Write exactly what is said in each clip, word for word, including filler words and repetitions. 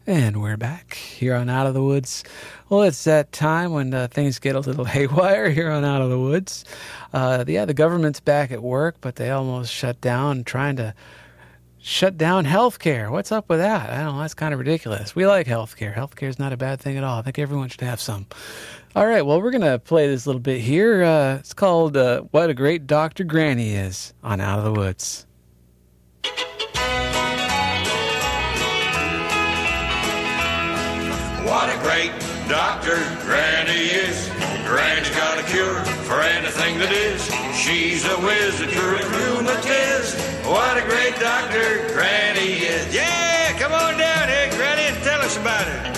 And we're back here on Out of the Woods. Well, it's that time when uh, things get a little haywire here on Out of the Woods. Uh, yeah, the government's back at work, but they almost shut down trying to shut down healthcare. What's up with that? I don't know. That's kind of ridiculous. We like healthcare. Healthcare is not a bad thing at all. I think everyone should have some. All right, well, we're going to play this little bit here. Uh, it's called uh, What a Great Doctor Granny Is on Out of the Woods. What a great doctor Granny is. Granny's got a cure for anything that is. She's a whiz at curing rheumatiz. What a great doctor Granny is. Yeah, come on down here, Granny, and tell us about her.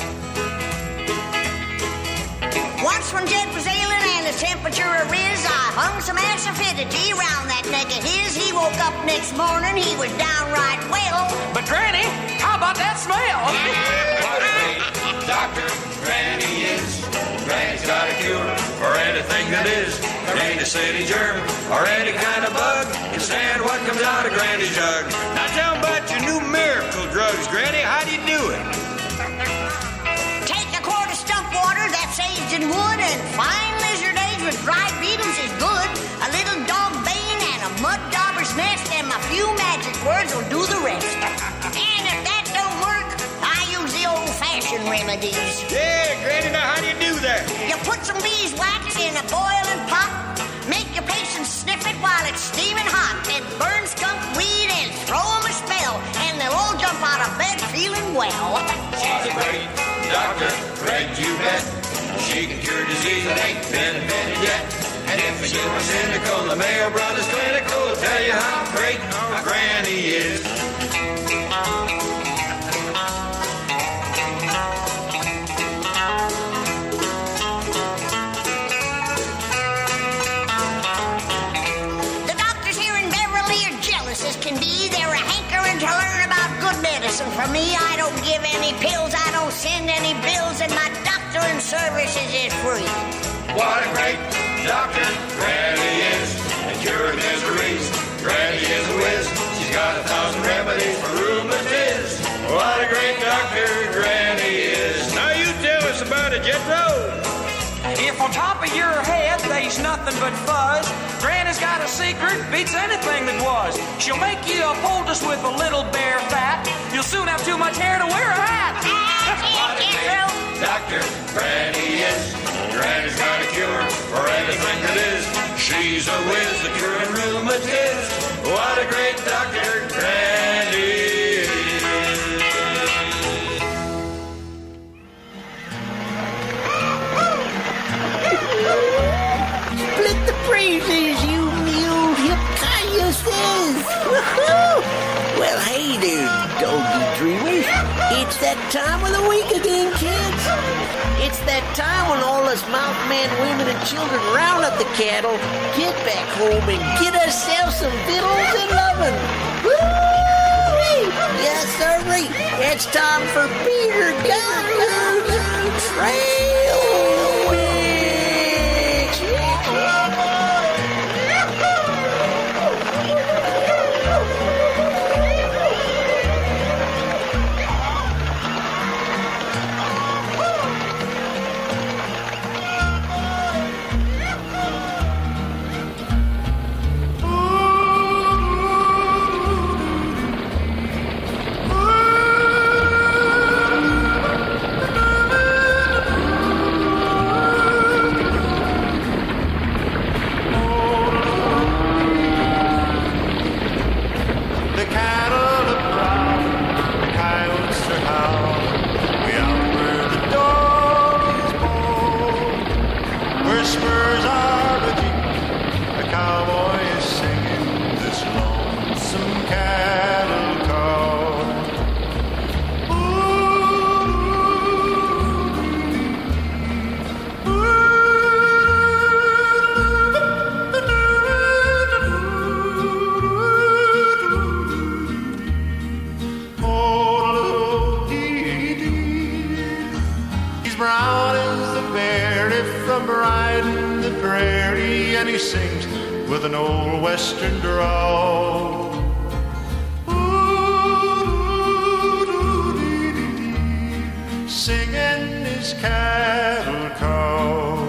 Once when Jed was ailing and his temperature a riz, I hung some acidity around that neck of his. He woke up next morning, he was downright well. But Granny, how about that smell? What a great doctor Granny is. Granny's got a cure for anything that is. There ain't a city germ or any kind of bug can stand what comes out of Granny's jug. Now tell me about your new miracle drugs, Granny. How do you do it? Take a quart of stump water that's aged in wood, and fine lizard eggs with dried beetles is good. A little dog bane and a mud dauber's nest, and my few magic words will do the rest. And if that don't work, I use the old-fashioned remedies. Yeah, Granny, now how do you do that? You put some beeswax in a boiling pot, make your patients sniff it while it's steaming hot, then burn skunk weed and throw them a spell, and they'll all jump out of bed feeling well. She's a great doctor, great you bet. She can cure disease that ain't been invented yet. And if you are cynical, the Mayo Brothers Clinical will tell you how great our Granny is. Can be. They're a hankering to learn about good medicine. For me, I don't give any pills, I don't send any bills, and my doctoring services is free. What a great doctor Granny is, and curing miseries. Granny is a whiz. She's got a thousand remedies for rheumatiz. What a great doctor Granny is. Now you tell us about it, Jethro. If on top of your head there's nothing but fuzz, Granny's got a secret, beats anything that was. She'll make you a poultice with a little bare fat. You'll soon have too much hair to wear a hat. What a great doctor Granny is. Granny's got a cure for anything that is. She's a whiz at curing rheumatiz. What a great doctor Granny is. Split the praises, you mule hip cayuses! Woohoo! Well, hey there, doggy dreamers. It's that time of the week again, kids. It's that time when all us mountain men, women, and children round up the cattle, get back home, and get ourselves some victuals and lovin'. Woo-wee! Yes, sirree. It's time for Peter Gunner's Trail Mix. And he sings with an old western drawl. singing his cattle call.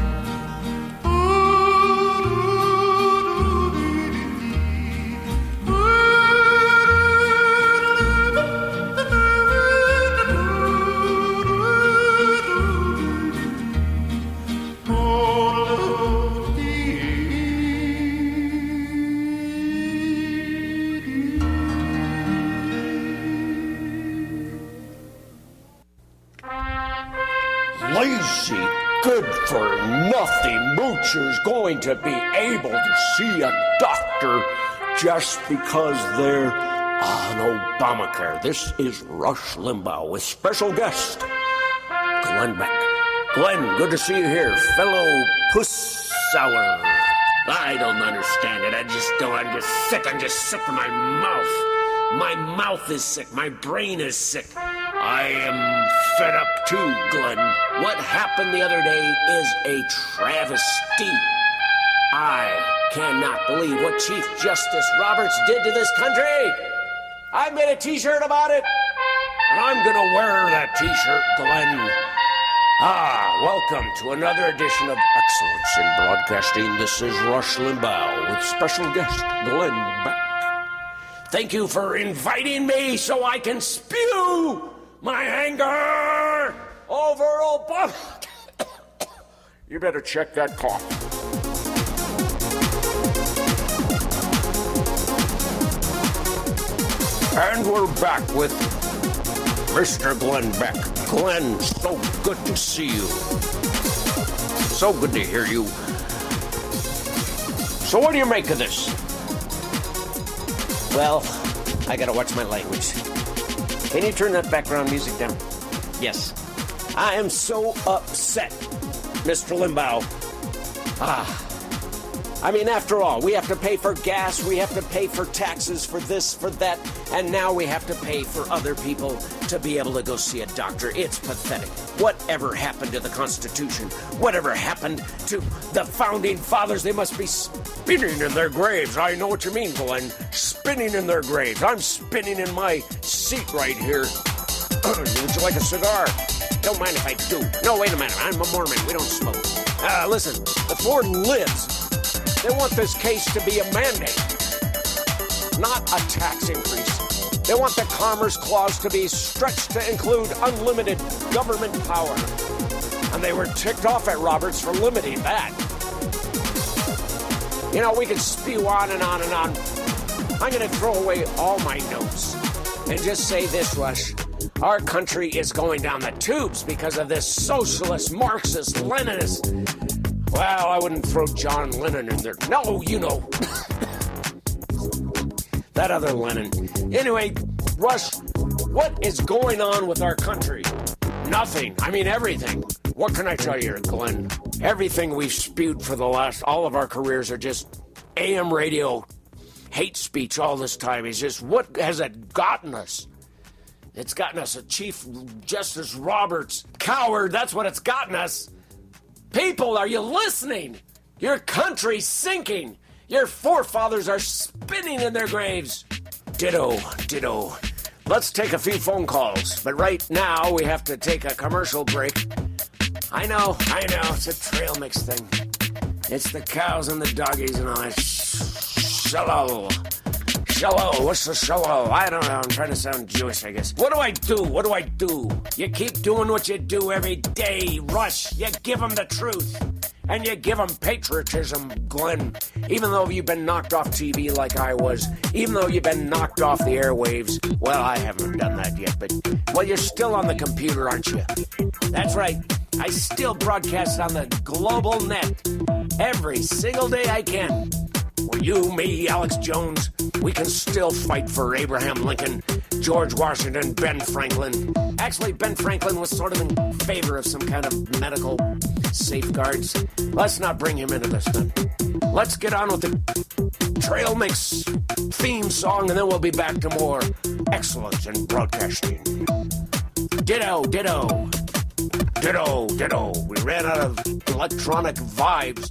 Lazy, good-for-nothing moocher's going to be able to see a doctor just because they're on Obamacare. This is Rush Limbaugh with special guest Glenn Beck. Glenn, good to see you here, fellow puss sour. I don't understand it. I just don't. I'm just sick. I'm just sick to my mouth. My mouth is sick. My brain is sick. I am fed up too, Glenn. What happened the other day is a travesty. I cannot believe what Chief Justice Roberts did to this country. I made a t-shirt about it, and I'm gonna wear that t-shirt, Glenn. Ah, welcome to another edition of Excellence in Broadcasting. This is Rush Limbaugh with special guest Glenn Beck. Thank you for inviting me so I can spew my anger over Obama. You better check that cough. And we're back with Mister Glenn Beck. Glenn, so good to see you. So good to hear you. So what do you make of this? Well, I gotta watch my language. Can you turn that background music down? Yes. I am so upset, Mister Limbaugh. Ah. I mean, after all, we have to pay for gas, we have to pay for taxes, for this, for that, and now we have to pay for other people to be able to go see a doctor. It's pathetic. Whatever happened to the Constitution? Whatever happened to the Founding Fathers? They must be spinning in their graves. I know what you mean, Glenn. Spinning in their graves. I'm spinning in my seat right here. Would you like a cigar? Don't mind if I do. No, wait a minute. I'm a Mormon. We don't smoke. Uh, listen, the Ford lives. They want this case to be a mandate, not a tax increase. They want the Commerce Clause to be stretched to include unlimited government power. And they were ticked off at Roberts for limiting that. You know, we could spew on and on and on. I'm going to throw away all my notes and just say this, Rush. Our country is going down the tubes because of this socialist, Marxist, Leninist. Well, I wouldn't throw John Lennon in there. No, you know. That other Lennon. Anyway, Rush, what is going on with our country? Nothing. I mean, everything. What can I tell you, Glenn? Everything we've spewed for the last, all of our careers are just A M radio, hate speech all this time. It's just, what has it gotten us? It's gotten us a Chief Justice Roberts coward. That's what it's gotten us. People, are you listening? Your country's sinking. Your forefathers are spinning in their graves. Ditto, ditto. Let's take a few phone calls. But right now, we have to take a commercial break. I know, I know, it's a trail mix thing. It's the cows and the doggies and all that. Shallow. Shallow. What's the shallow? I don't know. I'm trying to sound Jewish, I guess. What do I do? What do I do? You keep doing what you do every day, Rush. You give them the truth. And you give them patriotism, Glenn. Even though you've been knocked off T V like I was. Even though you've been knocked off the airwaves. Well, I haven't done that yet, but... Well, you're still on the computer, aren't you? That's right. I still broadcast on the global net. Every single day I can. Well, you, me, Alex Jones, we can still fight for Abraham Lincoln, George Washington, Ben Franklin. Actually, Ben Franklin was sort of in favor of some kind of medical safeguards. Let's not bring him into this then. Let's get on with the Trail Mix theme song, and then we'll be back to more excellence in broadcasting. Ditto, ditto. Ditto, ditto. We ran out of electronic vibes.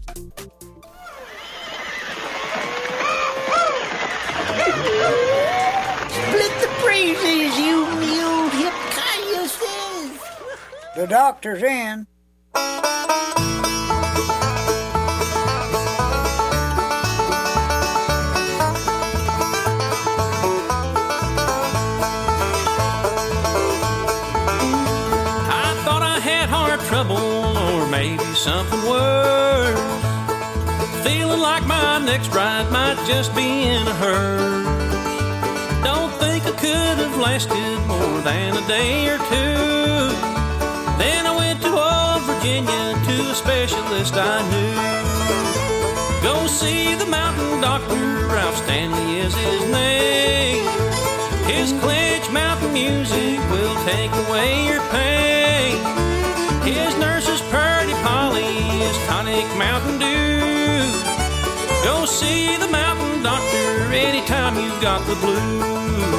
Split the praises, you mule hip cayuses. The doctor's in. Trouble or maybe something worse. Feeling like my next ride might just be in a hurry. Don't think I could have lasted more than a day or two. Then I went to old Virginia to a specialist I knew. Go see the mountain doctor, Ralph Stanley is his name. His Clinch Mountain music will take away your pain. His nurse is Purdy Polly, his tonic Mountain Dew. Go see the mountain doctor anytime you've got the blues.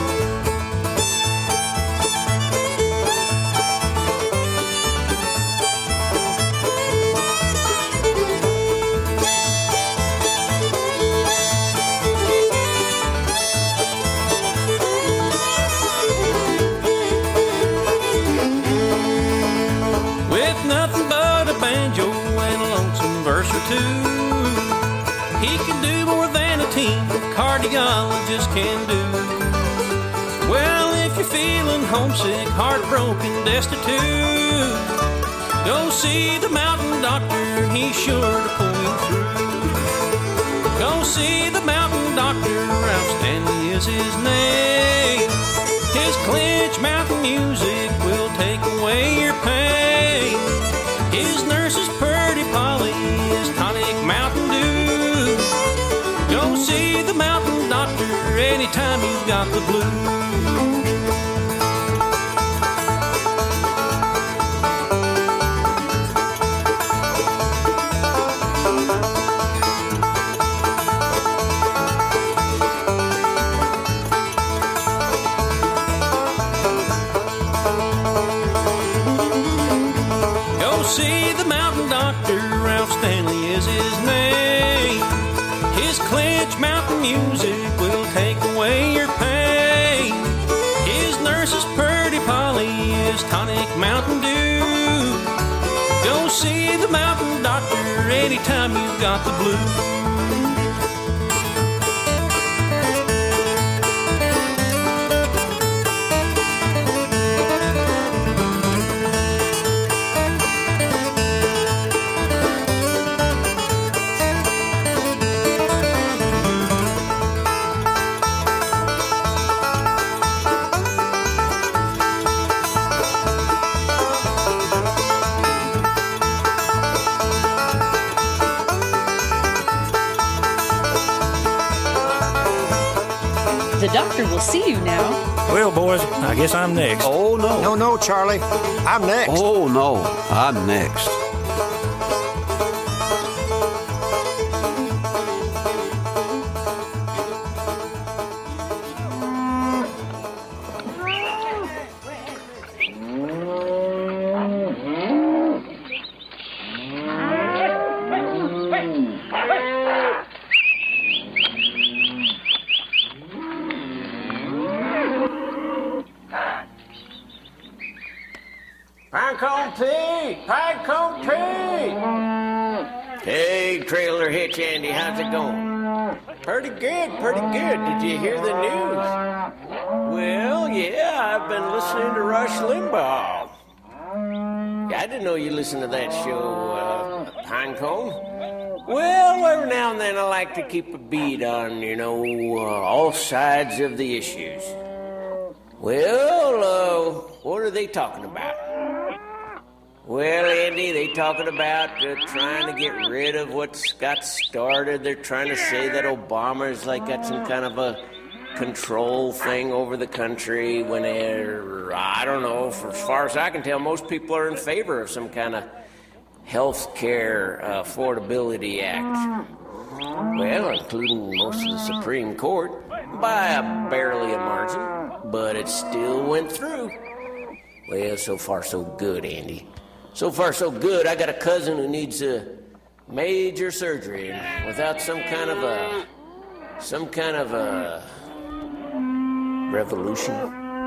He can do more than a team of cardiologists can do. Well, if you're feeling homesick, heartbroken, destitute, go see the mountain doctor, he's sure to pull you through. Go see the mountain doctor, Ralph Stanley is his name. His Clinch Mountain music will take away your pain. His nurse is Purdy Polly, his tonic Mountain Dew. Go see the mountain doctor anytime you've got the blues. See the mountain doctor, Ralph Stanley is his name. His Clinch Mountain music will take away your pain. His nurse is Purdy Polly, his tonic Mountain Dew. Go see the mountain doctor anytime you've got the blues. The doctor will see you now. Well, boys, I guess I'm next. Oh, no. No, no, Charlie. I'm next. Oh, no. I'm next. Pinecone Pete! Pinecone Pete! Hey, Trailer Hitch Andy, how's it going? Pretty good, pretty good. Did you hear the news? Well, yeah, I've been listening to Rush Limbaugh. Yeah, I didn't know you listened to that show, uh, Pinecone. Well, every now and then I like to keep a beat on, you know, uh, all sides of the issues. Well, uh, what are they talking about? Well, Andy, they talking about uh, trying to get rid of what's got started. They're trying to say that Obama's like got some kind of a control thing over the country when they're, I don't know, for as far as I can tell, most people are in favor of some kind of health care uh, affordability act. Well, including most of the Supreme Court, by a barely a margin, but it still went through. Well, so far so good, Andy. So far so good. I got a cousin who needs a major surgery, and without some kind of a, some kind of a revolution,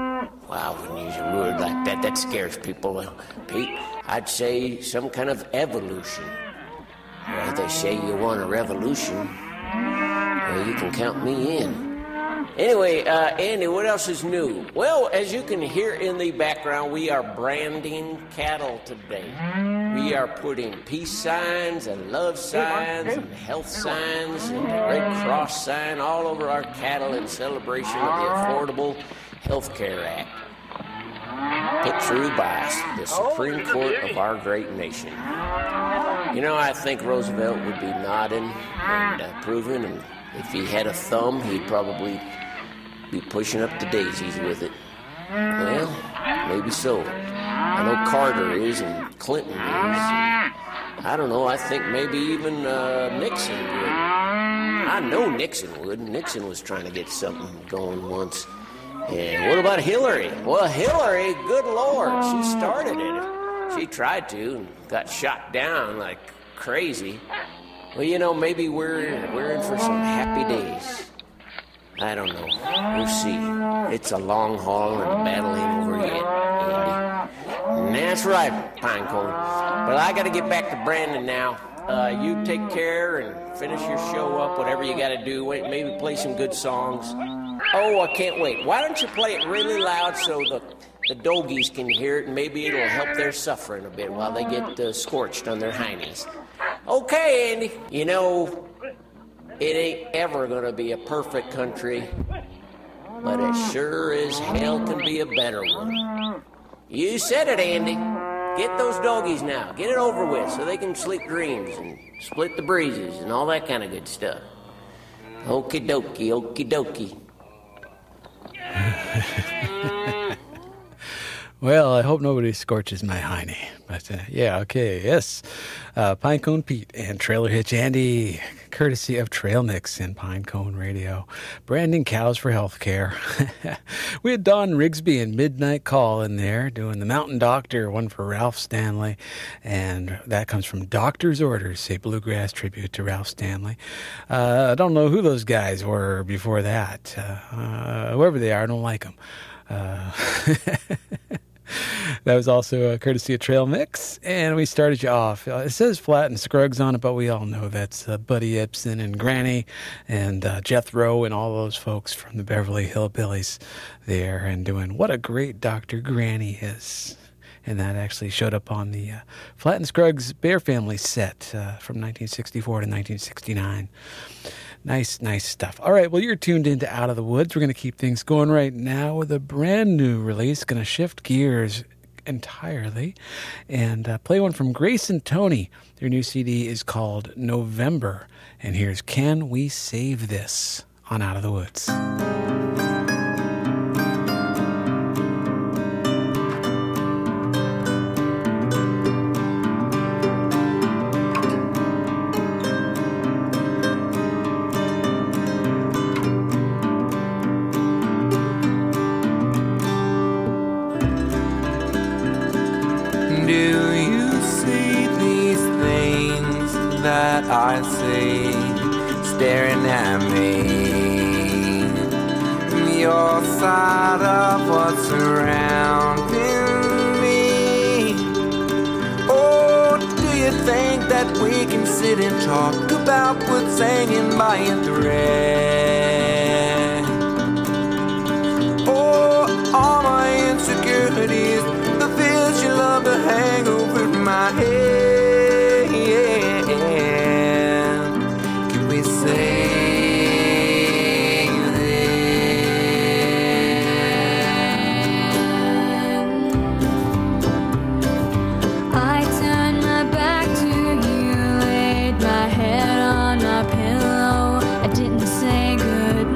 Wow, when you use a word like that, that scares people. Well, Pete, I'd say some kind of evolution. Well, they say you want a revolution. Well, you can count me in. Anyway, uh, Andy, what else is new? Well, as you can hear in the background, we are branding cattle today. We are putting peace signs and love signs and health signs and the Red Cross sign all over our cattle in celebration of the Affordable Health Care Act, put through by the Supreme Court of our great nation. You know, I think Roosevelt would be nodding and approving, and if he had a thumb, he'd probably be pushing up the daisies with it. Well, maybe so. I know Carter is and Clinton is. And I don't know, I think maybe even uh, Nixon would. I know Nixon would. Nixon was trying to get something going once. And what about Hillary? Well, Hillary, good Lord, she started it. She tried to and got shot down like crazy. Well, you know, maybe we're we're in for some happy days. I don't know. We'll see. It's a long haul and the battle ain't over yet, Andy. That's right, Pinecone. But I got to get back to Brandon now. Uh, you take care and finish your show up, whatever you got to do. Wait, maybe play some good songs. Oh, I can't wait. Why don't you play it really loud so the, the dogies can hear it, and maybe it'll help their suffering a bit while they get uh, scorched on their heinies. Okay, Andy. You know, it ain't ever going to be a perfect country, but it sure as hell can be a better one. You said it, Andy. Get those doggies now. Get it over with so they can sleep dreams and split the breezes and all that kind of good stuff. Okie dokie, okie dokie. Well, I hope nobody scorches my hiney. But, uh, yeah, okay, yes. Uh, Pinecone Pete and Trailer Hitch Andy, courtesy of Trail Mix and Pinecone Radio. Branding cows for health care. We had Don Rigsby and Midnight Call in there doing the Mountain Doctor, one for Ralph Stanley. And that comes from Doctor's Orders, a bluegrass tribute to Ralph Stanley. Uh, I don't know who those guys were before that. Uh, uh, whoever they are, I don't like them. Uh, that was also a courtesy of Trail Mix, and we started you off. Uh, it says Flat and Scruggs on it, but we all know that's uh, Buddy Ibsen and Granny and uh, Jethro and all those folks from the Beverly Hillbillies there, and doing What a Great Doctor Granny Is. And that actually showed up on the uh, Flat and Scruggs Bear Family set uh, from nineteen sixty-four to nineteen sixty-nine. Nice, nice stuff. All right, well, you're tuned into Out of the Woods. We're going to keep things going right now with a brand new release. Going to shift gears entirely and uh, play one from Grace and Tony. Their new C D is called November. And here's Can We Save This on Out of the Woods. I see staring at me, your side of what's surrounding me. Oh, do you think that we can sit and talk about what's hanging by a thread? Oh, all my insecurities, the fears you love to hang over my head. Good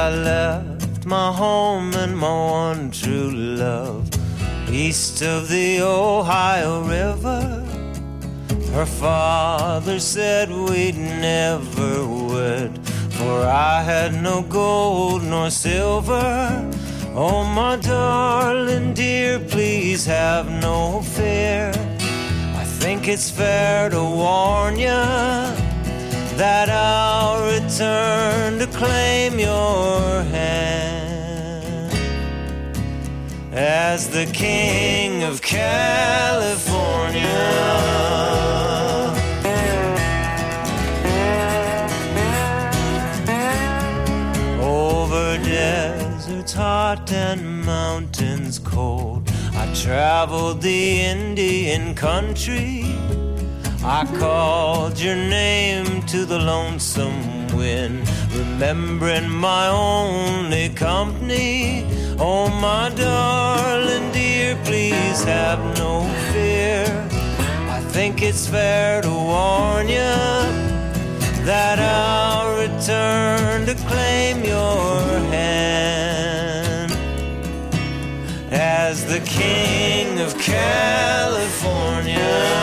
I left my home and my one true love east of the Ohio River. Her father said we'd never wed, for I had no gold nor silver. Oh, my darling dear, please have no fear. I think it's fair to warn you that I'll return to claim your hand as the King of California. Hot and mountains cold, I traveled the Indian country. I called your name to the lonesome wind, remembering my only company. Oh, my darling dear, please have no fear. I think it's fair to warn you that I'll return to claim your hand as the King of California.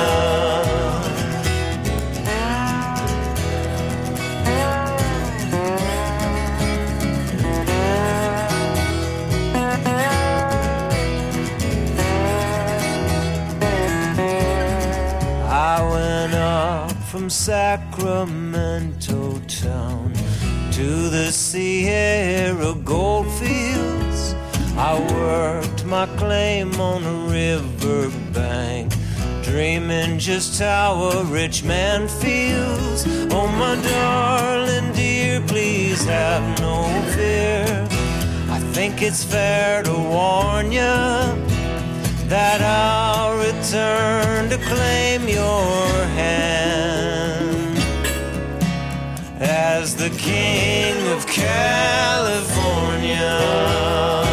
I went up from Sacramento town to the Sierra Goldfields. I worked my claim on a river bank, dreaming just how a rich man feels. Oh, my darling dear, please have no fear. I think it's fair to warn you that I'll return to claim your hand as the King of California.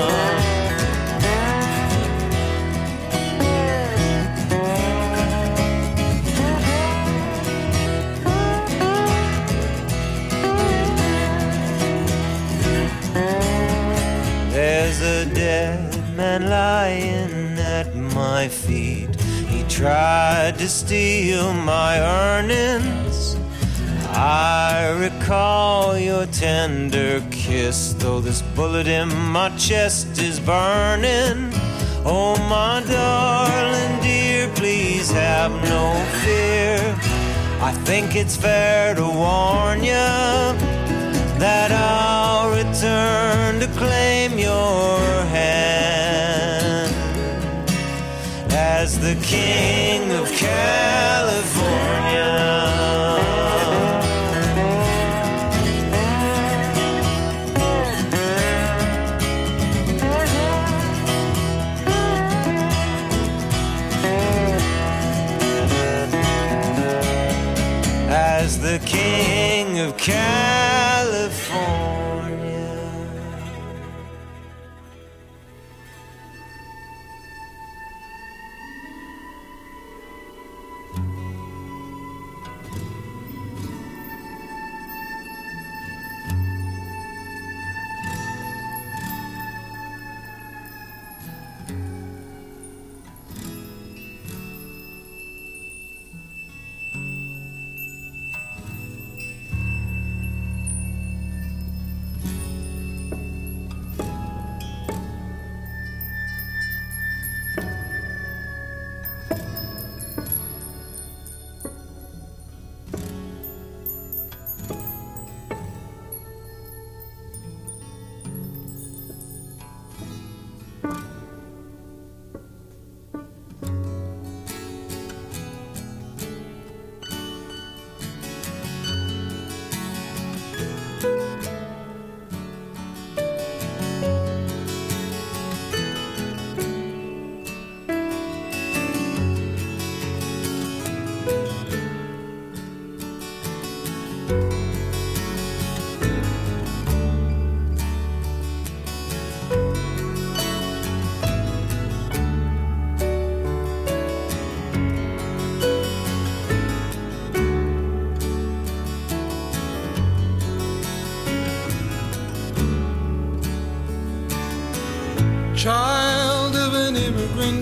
There's a dead man lying at my feet. He tried to steal my earnings. I recall your tender kiss, though this bullet in my chest is burning. Oh, my darling dear, please have no fear. I think it's fair to warn you that I'll return to claim your hand as the King of California. As the King of California.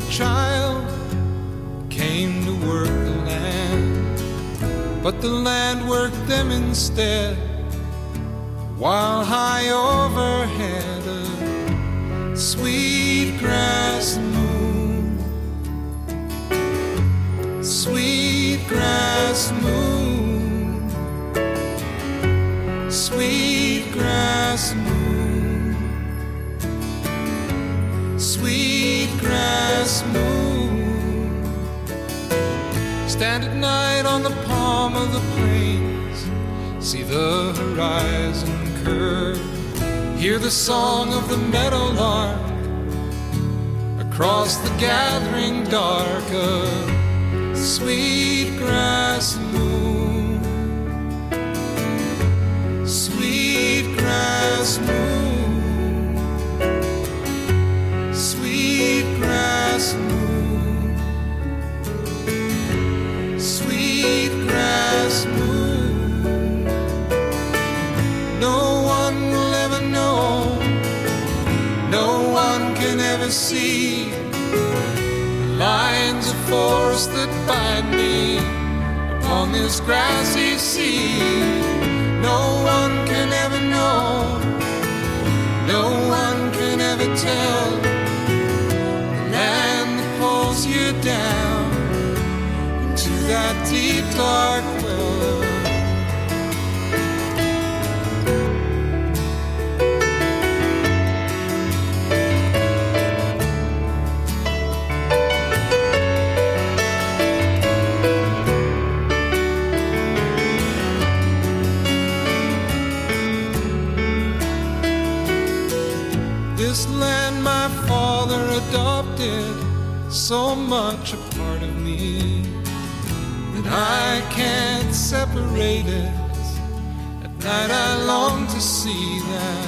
child came to work the land, but the land worked them instead, while high overhead a sweet grass moon, sweet grass moon, sweet grass moon, sweet grass moon, stand at night on the palm of the plains, see the horizon curve, hear the song of the meadowlark across the gathering dark. A sweet grass moon, sweet grass moon, sweet grass moon, sweet grass moon. No one will ever know, no one can ever see the lines of force that bind me upon this grassy sea. No one can ever know, no one can ever tell the land that pulls you down into that deep dark well. This land my father adopted, so much a part of me that I can't separate it. At night I long to see that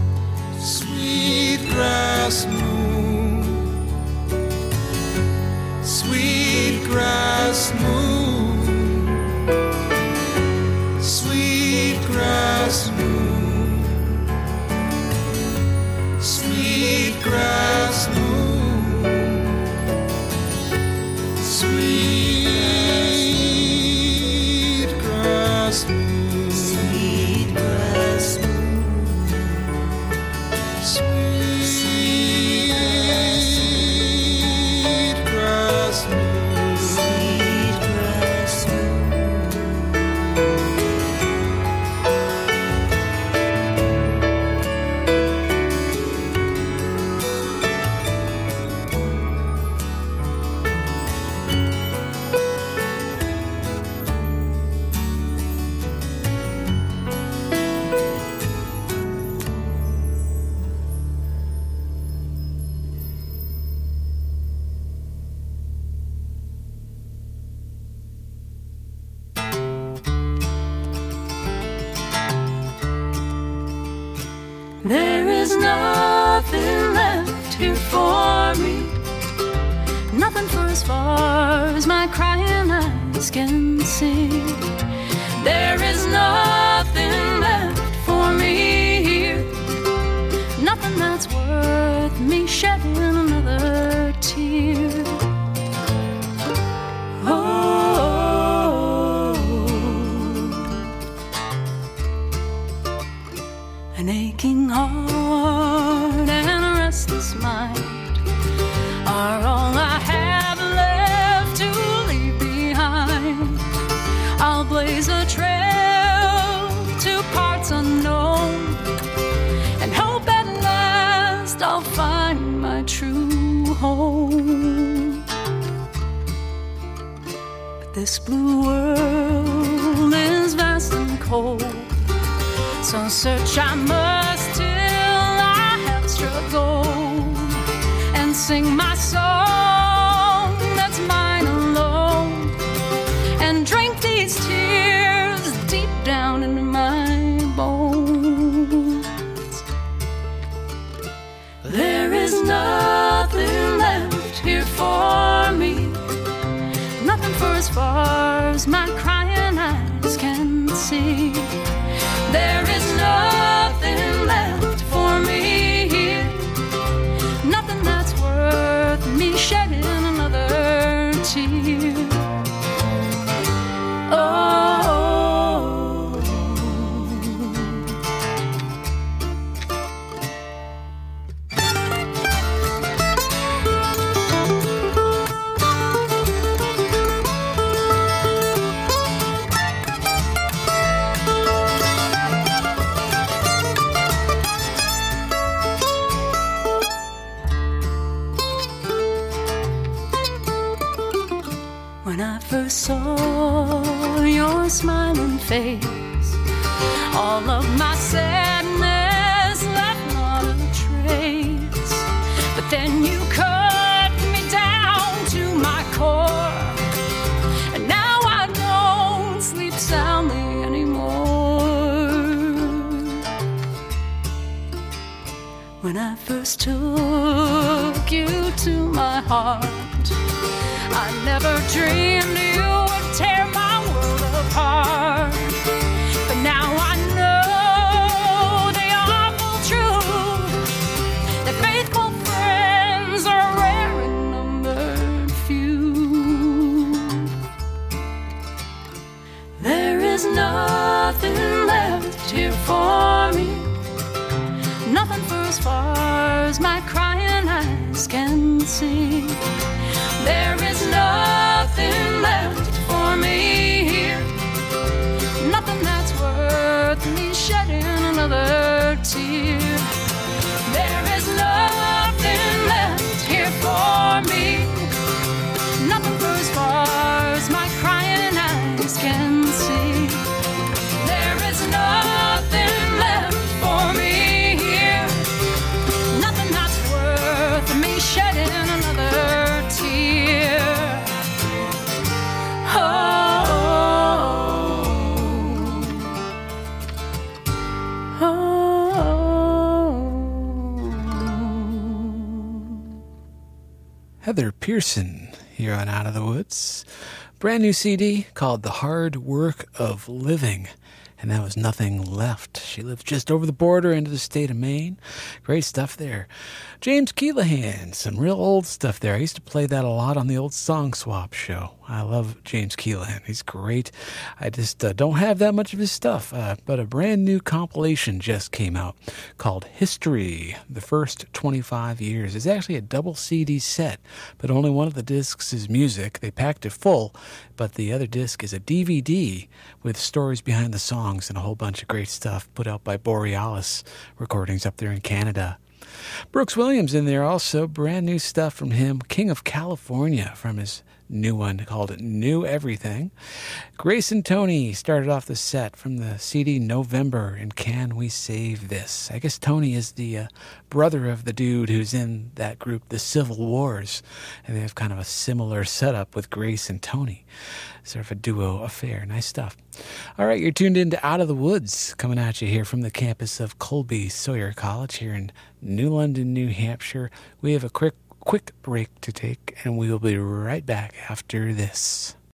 sweet grass moon, sweet grass moon, sweet grass moon, sweet grass moon, sweet grass moon, sweet grass moon, sweet grass moon, sweet grass moon. There is nothing left here for me, nothing for as far as my crying eyes can see. There is nothing left for me here, nothing that's worth me shedding another tear. An aching heart and a restless mind are all I have left to leave behind. I'll blaze a trail to parts unknown and hope at last I'll find my true home. But this blue world is vast and cold, so search I must till I have struggled, and sing my song that's mine alone, and drink these tears deep down into my bones. There is nothing left here for me, nothing for as far as my crying eyes can see. There is nothing left for me here, nothing that's worth me sharing. When I first saw your smiling face, all of my sadness left not a trace. But then you cut me down to my core, and now I don't sleep soundly anymore. When I first took you to my heart, I never dreamed you would tear my world apart. But now I know the awful truth, that faithful friends are rare and numbered few. There is nothing left here for me, nothing for as far as my crying eyes can see. There is nothing left for me here, nothing that's worth me shedding another tear. There is nothing left here for me, nothing for as far as my crying eyes can see. There is nothing left for me here, nothing that's worth me shedding another tear. Oh, oh, oh. Heather Pearson here on Out of the Woods. Brand new C D called The Hard Work of Living. And that was Nothing Left. She lives just over the border into the state of Maine. Great stuff there. James Keelahan, some real old stuff there. I used to play that a lot on the old Song Swap show. I love James Keelahan. He's great. I just uh, don't have that much of his stuff. Uh, but a brand new compilation just came out called History, the First twenty-five years. It's actually a double C D set, but only one of the discs is music. They packed it full, but the other disc is a D V D with stories behind the songs and a whole bunch of great stuff put out by Borealis Recordings up there in Canada. Brooks Williams in there also, brand new stuff from him. King of California from his new one called New Everything. Grace and Tony started off the set from the C D November and Can We Save This? I guess Tony is the uh, brother of the dude who's in that group, the Civil Wars, and they have kind of a similar setup with Grace and Tony. Sort of a duo affair. Nice stuff. All right, you're tuned into Out of the Woods, coming at you here from the campus of Colby Sawyer College here in New London, New Hampshire. We have a quick quick break to take, and we will be right back after this.